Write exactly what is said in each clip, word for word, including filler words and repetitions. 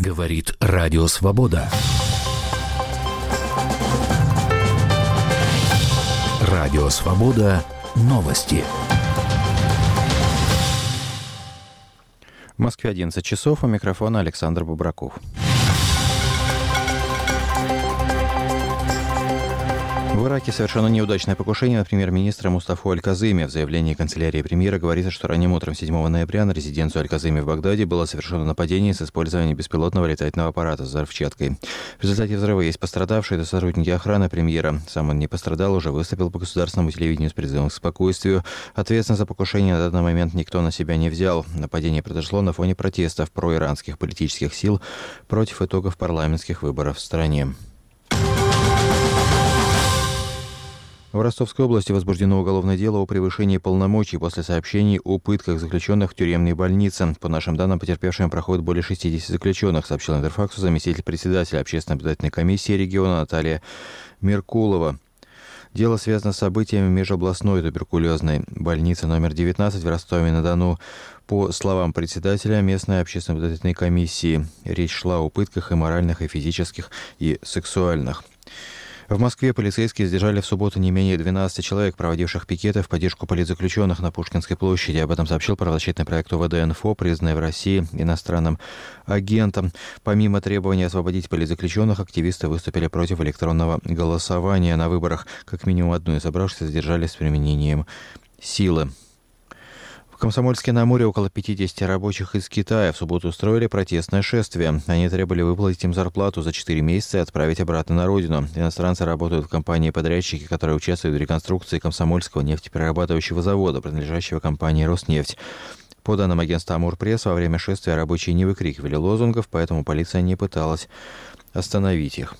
Говорит Радио Свобода. Радио Свобода. Новости. В Москве одиннадцать часов, у микрофона Александр Бубраков. В Ираке совершено неудачное покушение на премьер-министра Мустафу Аль-Казыми. В заявлении канцелярии премьера говорится, что ранним утром седьмого ноября на резиденцию Аль-Казыми в Багдаде было совершено нападение с использованием беспилотного летательного аппарата с взрывчаткой. В результате взрыва есть пострадавшие, это сотрудники охраны премьера. Сам он не пострадал, уже выступил по государственному телевидению с призывом к спокойствию. Ответственность за покушение на данный момент никто на себя не взял. Нападение произошло на фоне протестов проиранских политических сил против итогов парламентских выборов в стране. В Ростовской области возбуждено уголовное дело о превышении полномочий после сообщений о пытках заключенных в тюремной больнице. По нашим данным, потерпевшими проходит более шестидесяти заключенных, сообщил Интерфаксу заместитель председателя Общественной наблюдательной комиссии региона Наталья Меркулова. Дело связано с событиями в межобластной туберкулезной больнице номер девятнадцать в Ростове-на-Дону. По словам председателя местной общественной наблюдательной комиссии, речь шла о пытках и моральных, и физических, и сексуальных. В Москве полицейские задержали в субботу не менее двенадцати человек, проводивших пикеты в поддержку политзаключенных на Пушкинской площади. Об этом сообщил правозащитный проект ОВД-Инфо, признанный в России иностранным агентом. Помимо требования освободить политзаключенных, активисты выступили против электронного голосования на выборах. Как минимум одну из собравшихся задержали с применением силы. В Комсомольске-на-Амуре около пятидесяти рабочих из Китая в субботу устроили протестное шествие. Они требовали выплатить им зарплату за четыре месяца и отправить обратно на родину. Иностранцы работают в компании-подрядчики, которые участвуют в реконструкции Комсомольского нефтеперерабатывающего завода, принадлежащего компании «Роснефть». По данным агентства «Амур-Пресс», во время шествия рабочие не выкрикивали лозунгов, поэтому полиция не пыталась остановить их.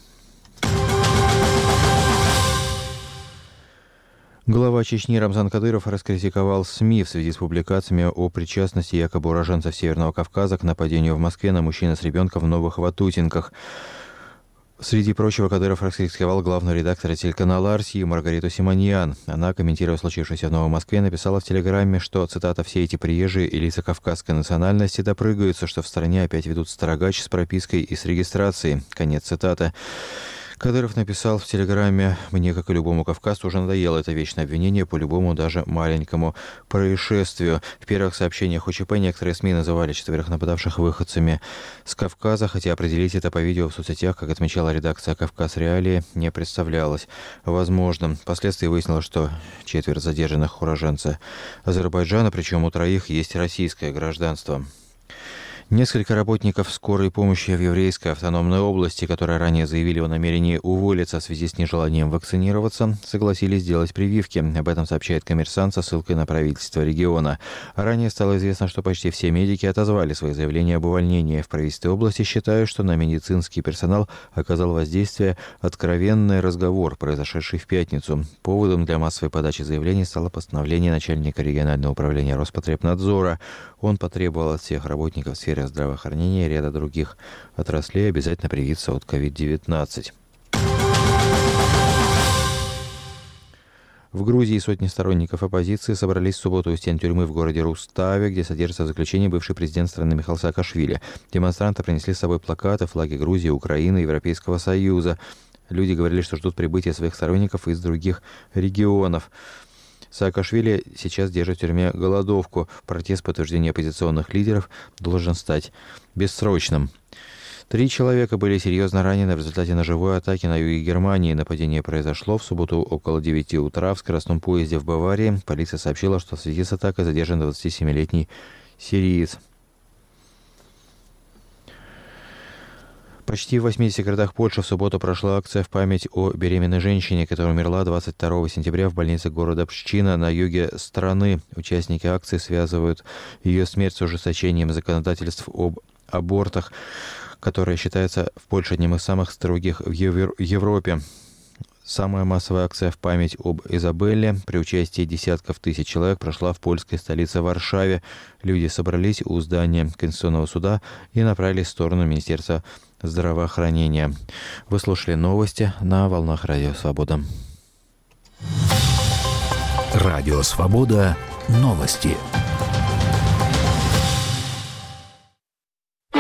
Глава Чечни Рамзан Кадыров раскритиковал СМИ в связи с публикациями о причастности якобы уроженцев Северного Кавказа к нападению в Москве на мужчину с ребенком в Новых Ватутинках. Среди прочего, Кадыров раскритиковал главного редактора телеканала «Россия» Маргариту Симоньян. Она, комментируя случившееся в Новой Москве, написала в Телеграме, что, цитата, «все эти приезжие и лица кавказской национальности допрыгаются, что в стране опять ведут строгач с пропиской и с регистрацией». Конец цитаты. Кадыров написал в Телеграме: «Мне, как и любому кавказцу, уже надоело это вечное обвинение по любому, даже маленькому происшествию». В первых сообщениях о ЧП некоторые СМИ называли четверых нападавших выходцами с Кавказа, хотя определить это по видео в соцсетях, как отмечала редакция «Кавказ Реалии», не представлялось возможным. Впоследствии выяснилось, что четверть задержанных уроженцы Азербайджана, причем у троих есть российское гражданство. Несколько работников скорой помощи в Еврейской автономной области, которые ранее заявили о намерении уволиться в связи с нежеланием вакцинироваться, согласились сделать прививки. Об этом сообщает «Коммерсант» со ссылкой на правительство региона. Ранее стало известно, что почти все медики отозвали свои заявления об увольнении. В правительстве области считают, что на медицинский персонал оказал воздействие откровенный разговор, произошедший в пятницу. Поводом для массовой подачи заявлений стало постановление начальника регионального управления Роспотребнадзора. Он потребовал от всех работников в сфере здравоохранения и ряда других отраслей обязательно привиться от ковид девятнадцать. В Грузии сотни сторонников оппозиции собрались в субботу у стен тюрьмы в городе Руставе, где содержится в заключении бывший президент страны Михаил Саакашвили. Демонстранты принесли с собой плакаты, флаги Грузии, Украины, Европейского Союза. Люди говорили, что ждут прибытия своих сторонников из других регионов. Саакашвили сейчас держит в тюрьме голодовку. Протест по утверждению оппозиционных лидеров должен стать бессрочным. Три человека были серьезно ранены в результате ножевой атаки на юге Германии. Нападение произошло в субботу около девяти утра в скоростном поезде в Баварии. Полиция сообщила, что в связи с атакой задержан двадцатисемилетний сириец. Почти в восьмидесяти городах Польши в субботу прошла акция в память о беременной женщине, которая умерла двадцать второго сентября в больнице города Пщина на юге страны. Участники акции связывают ее смерть с ужесточением законодательств об абортах, которое считается в Польше одним из самых строгих в Европе. Самая массовая акция в память об Изабелле при участии десятков тысяч человек прошла в польской столице Варшаве. Люди собрались у здания Конституционного суда и направились в сторону Министерства здравоохранения. Вы слушали новости на волнах Радио Свобода. Радио Свобода. Новости.